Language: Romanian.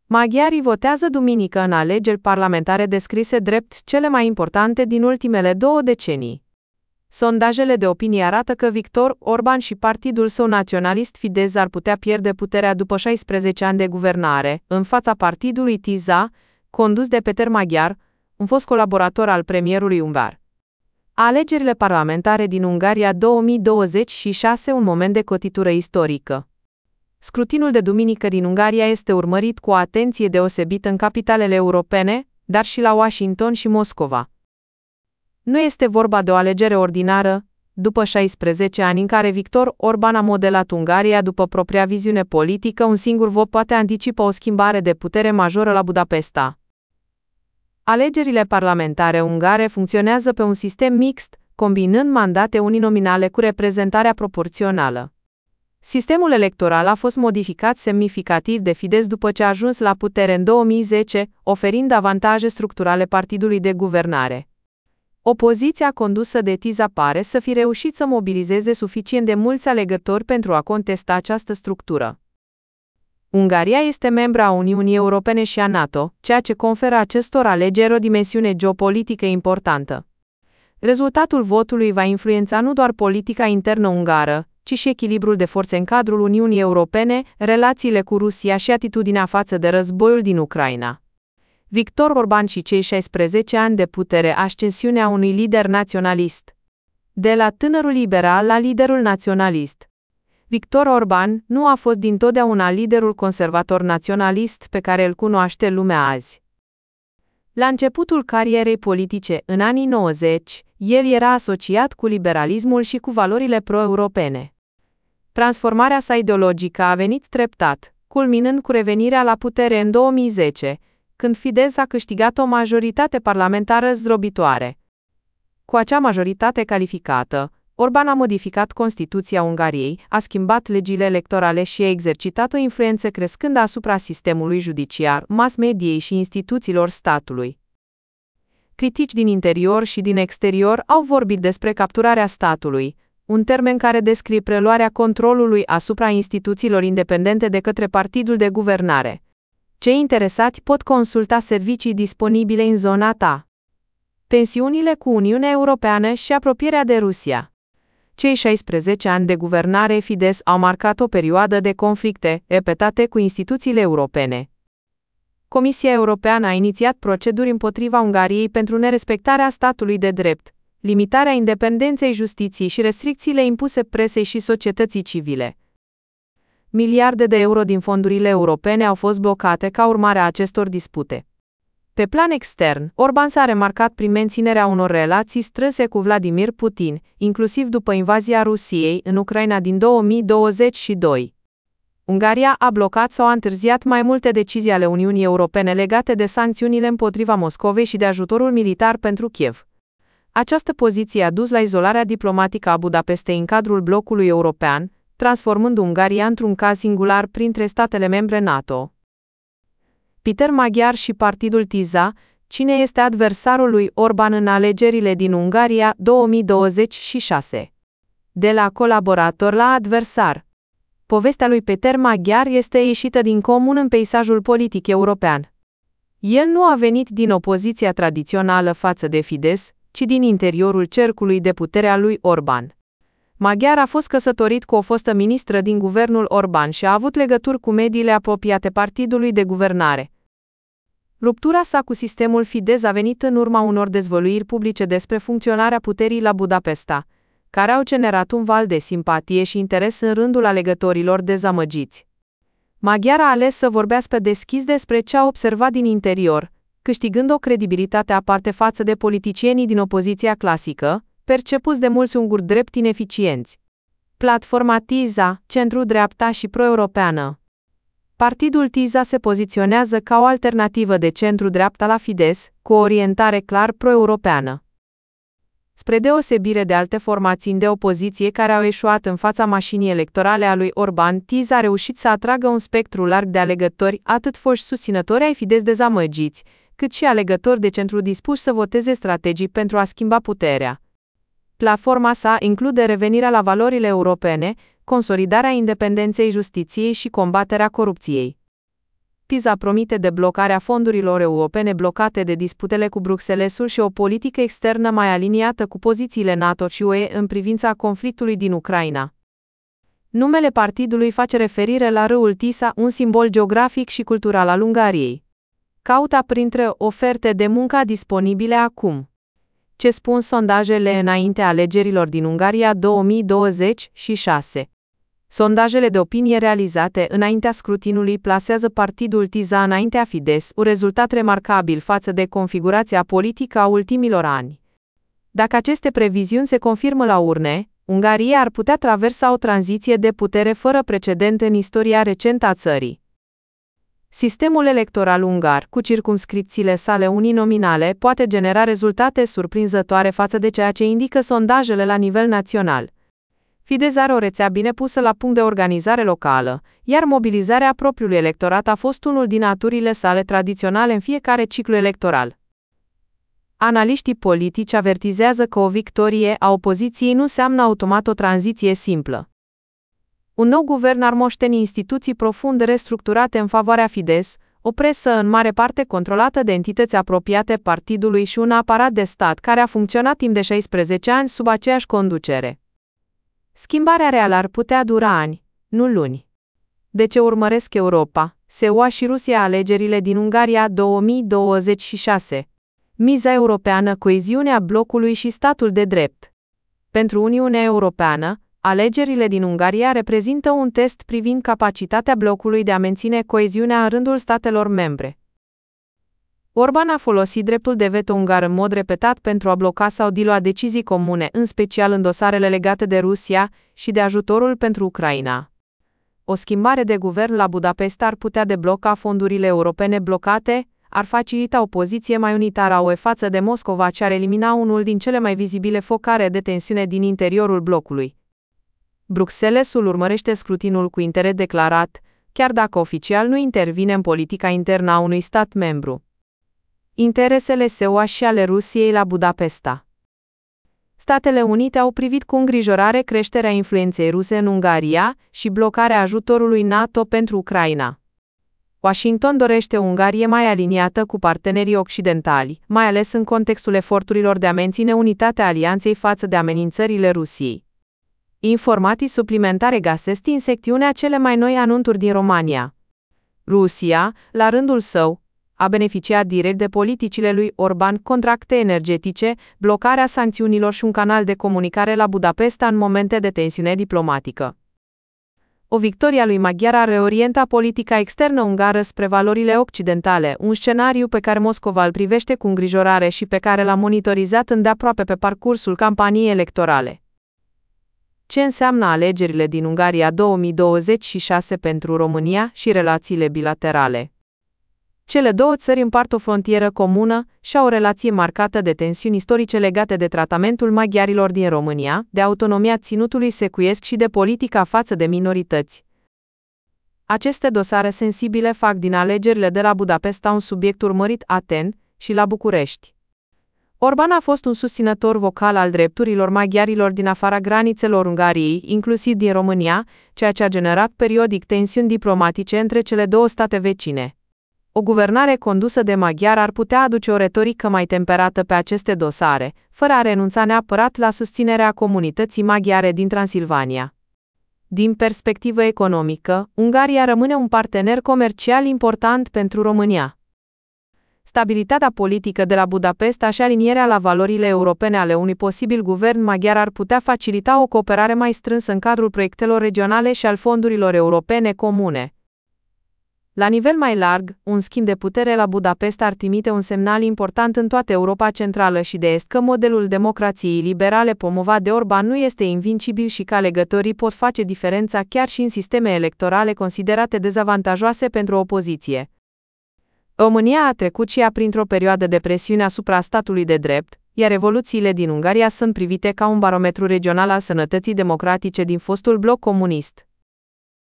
Maghiarii votează duminică în alegeri parlamentare descrise drept cele mai importante din ultimele 2 decenii. Sondajele de opinie arată că Viktor Orban și partidul său naționalist Fidesz ar putea pierde puterea după 16 ani de guvernare, în fața partidului TISA, condus de Peter Magyar, un fost colaborator al premierului ungar. Alegerile parlamentare din Ungaria 2026 un moment de cotitură istorică. Scrutinul de duminică din Ungaria este urmărit cu o atenție deosebită în capitalele europene, dar și la Washington și Moscova. Nu este vorba de o alegere ordinară, după 16 ani în care Viktor Orban a modelat Ungaria după propria viziune politică, un singur vot poate anticipa o schimbare de putere majoră la Budapesta. Alegerile parlamentare ungare funcționează pe un sistem mixt, combinând mandate uninominale cu reprezentarea proporțională. Sistemul electoral a fost modificat semnificativ de Fidesz după ce a ajuns la putere în 2010, oferind avantaje structurale partidului de guvernare. Opoziția condusă de TISA pare să fi reușit să mobilizeze suficient de mulți alegători pentru a contesta această structură. Ungaria este membră a Uniunii Europene și a NATO, ceea ce conferă acestor alegeri o dimensiune geopolitică importantă. Rezultatul votului va influența nu doar politica internă ungară, ci și echilibrul de forțe în cadrul Uniunii Europene, relațiile cu Rusia și atitudinea față de războiul din Ucraina. Viktor Orban și cei 16 ani de putere, ascensiunea unui lider naționalist. De la tânărul liberal la liderul naționalist. Viktor Orban nu a fost dintotdeauna liderul conservator naționalist pe care îl cunoaște lumea azi. La începutul carierei politice, în anii 90, el era asociat cu liberalismul și cu valorile pro-europene. Transformarea sa ideologică a venit treptat, culminând cu revenirea la putere în 2010, când Fidesz a câștigat o majoritate parlamentară zdrobitoare. Cu acea majoritate calificată, Orban a modificat Constituția Ungariei, a schimbat legile electorale și a exercitat o influență crescândă asupra sistemului judiciar, mass-mediei și instituțiilor statului. Critici din interior și din exterior au vorbit despre capturarea statului, un termen care descrie preluarea controlului asupra instituțiilor independente de către partidul de guvernare. Cei interesați pot consulta servicii disponibile în zona ta. Pensiunile cu Uniunea Europeană și apropierea de Rusia. Cei 16 ani de guvernare Fidesz au marcat o perioadă de conflicte repetate cu instituțiile europene. Comisia Europeană a inițiat proceduri împotriva Ungariei pentru nerespectarea statului de drept, limitarea independenței justiției și restricțiile impuse presei și societății civile. Miliarde de euro din fondurile europene au fost blocate ca urmare a acestor dispute. Pe plan extern, Orban s-a remarcat prin menținerea unor relații strânse cu Vladimir Putin, inclusiv după invazia Rusiei în Ucraina din 2022. Ungaria a blocat sau a întârziat mai multe decizii ale Uniunii Europene legate de sancțiunile împotriva Moscovei și de ajutorul militar pentru Kiev. Această poziție a dus la izolarea diplomatică a Budapestei în cadrul blocului european, transformând Ungaria într-un caz singular printre statele membre NATO. Peter Magyar și partidul TISA, cine este adversarul lui Orban în alegerile din Ungaria 2026? De la colaborator la adversar. Povestea lui Peter Magyar este ieșită din comun în peisajul politic european. El nu a venit din opoziția tradițională față de Fidesz, ci din interiorul cercului de putere al lui Orban. Magyar a fost căsătorit cu o fostă ministră din guvernul Orban și a avut legături cu mediile apropiate partidului de guvernare. Ruptura sa cu sistemul Fidesz a venit în urma unor dezvăluiri publice despre funcționarea puterii la Budapesta, care au generat un val de simpatie și interes în rândul alegătorilor dezamăgiți. Magyar a ales să vorbească deschis despre ce a observat din interior, câștigând o credibilitate aparte față de politicienii din opoziția clasică, percepuți de mulți unguri drept ineficienți. Platforma TISA, centru-dreapta și pro-europeană. Partidul TISA se poziționează ca o alternativă de centru-dreapta la Fidesz, cu o orientare clar pro-europeană. Spre deosebire de alte formații de opoziție care au eșuat în fața mașinii electorale a lui Orban, TISA a reușit să atragă un spectru larg de alegători, atât foști susținători ai Fidesz dezamăgiți, cât și alegători de centru dispuși să voteze strategii pentru a schimba puterea. Platforma sa include revenirea la valorile europene, consolidarea independenței justiției și combaterea corupției. PISA promite deblocarea fondurilor europene blocate de disputele cu Bruxellesul și o politică externă mai aliniată cu pozițiile NATO și UE în privința conflictului din Ucraina. Numele partidului face referire la râul Tisa, un simbol geografic și cultural al Ungariei. Caută printre oferte de muncă disponibile acum. Ce spun sondajele înainte alegerilor din Ungaria 2026? Sondajele de opinie realizate înaintea scrutinului plasează partidul TISA înaintea Fidesz, un rezultat remarcabil față de configurația politică a ultimilor ani. Dacă aceste previziuni se confirmă la urne, Ungaria ar putea traversa o tranziție de putere fără precedent în istoria recentă a țării. Sistemul electoral ungar, cu circumscripțiile sale uninominale, poate genera rezultate surprinzătoare față de ceea ce indică sondajele la nivel național. Fidesz are o rețea bine pusă la punct de organizare locală, iar mobilizarea propriului electorat a fost unul din aturile sale tradiționale în fiecare ciclu electoral. Analiștii politici avertizează că o victorie a opoziției nu înseamnă automat o tranziție simplă. Un nou guvern ar moșteni instituții profund restructurate în favoarea Fidesz, o presă în mare parte controlată de entități apropiate partidului și un aparat de stat care a funcționat timp de 16 ani sub aceeași conducere. Schimbarea reală ar putea dura ani, nu luni. De ce urmăresc Europa, SUA și Rusia alegerile din Ungaria 2026? Miza europeană, coeziunea blocului și statul de drept. Pentru Uniunea Europeană, alegerile din Ungaria reprezintă un test privind capacitatea blocului de a menține coeziunea în rândul statelor membre. Orbán a folosit dreptul de veto ungar în mod repetat pentru a bloca sau dilua decizii comune, în special în dosarele legate de Rusia și de ajutorul pentru Ucraina. O schimbare de guvern la Budapesta ar putea debloca fondurile europene blocate, ar facilita o poziție mai unitară a UE față de Moscova ce ar elimina unul din cele mai vizibile focare de tensiune din interiorul blocului. Bruxellesul urmărește scrutinul cu interes declarat, chiar dacă oficial nu intervine în politica internă a unui stat membru. Interesele SUA și ale Rusiei la Budapesta. Statele Unite au privit cu îngrijorare creșterea influenței ruse în Ungaria și blocarea ajutorului NATO pentru Ucraina. Washington dorește o Ungarie mai aliniată cu partenerii occidentali, mai ales în contextul eforturilor de a menține unitatea alianței față de amenințările Rusiei. Informații suplimentare găsesc în secțiunea cele mai noi anunțuri din România. Rusia, la rândul său, a beneficiat direct de politicile lui Orbán, contracte energetice, blocarea sancțiunilor și un canal de comunicare la Budapesta în momente de tensiune diplomatică. O victorie a lui Magyar ar reorienta politica externă ungară spre valorile occidentale, un scenariu pe care Moscova îl privește cu îngrijorare și pe care l-a monitorizat îndeaproape pe parcursul campaniei electorale. Ce înseamnă alegerile din Ungaria 2026 pentru România și relațiile bilaterale? Cele două țări împart o frontieră comună și au o relație marcată de tensiuni istorice legate de tratamentul maghiarilor din România, de autonomia ținutului secuiesc și de politica față de minorități. Aceste dosare sensibile fac din alegerile de la Budapesta un subiect urmărit atent și la București. Orbán a fost un susținător vocal al drepturilor maghiarilor din afara granițelor Ungariei, inclusiv din România, ceea ce a generat periodic tensiuni diplomatice între cele două state vecine. O guvernare condusă de maghiari ar putea aduce o retorică mai temperată pe aceste dosare, fără a renunța neapărat la susținerea comunității maghiare din Transilvania. Din perspectivă economică, Ungaria rămâne un partener comercial important pentru România. Stabilitatea politică de la Budapesta și alinierea la valorile europene ale unui posibil guvern maghiar ar putea facilita o cooperare mai strânsă în cadrul proiectelor regionale și al fondurilor europene comune. La nivel mai larg, un schimb de putere la Budapesta ar trimite un semnal important în toată Europa Centrală și de Est că modelul democrației liberale promovat de Orbán nu este invincibil și că alegătorii pot face diferența chiar și în sisteme electorale considerate dezavantajoase pentru opoziție. România a trecut și ea printr-o perioadă de presiune asupra statului de drept, iar evoluțiile din Ungaria sunt privite ca un barometru regional al sănătății democratice din fostul bloc comunist.